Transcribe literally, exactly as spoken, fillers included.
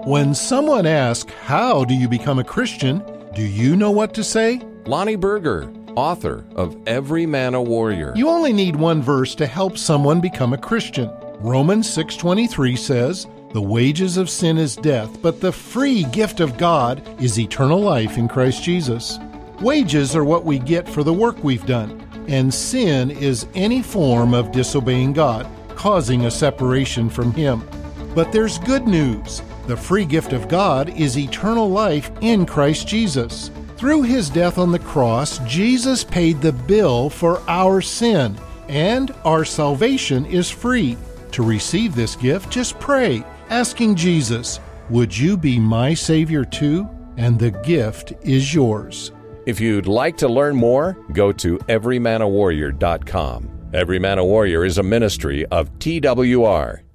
When someone asks, how do you become a Christian? Do you know what to say? Lonnie Berger, author of Every Man a Warrior. You only need one verse to help someone become a Christian. Romans six twenty-three says, "The wages of sin is death, but the free gift of God is eternal life in Christ Jesus." Wages are what we get for the work we've done, and sin is any form of disobeying God, causing a separation from Him. But there's good news. The free gift of God is eternal life in Christ Jesus. Through His death on the cross, Jesus paid the bill for our sin, and our salvation is free. To receive this gift, just pray, asking Jesus, "Would you be my Savior too?" And the gift is yours. If you'd like to learn more, go to every man a warrior dot com. Every Man a Warrior is a ministry of T W R.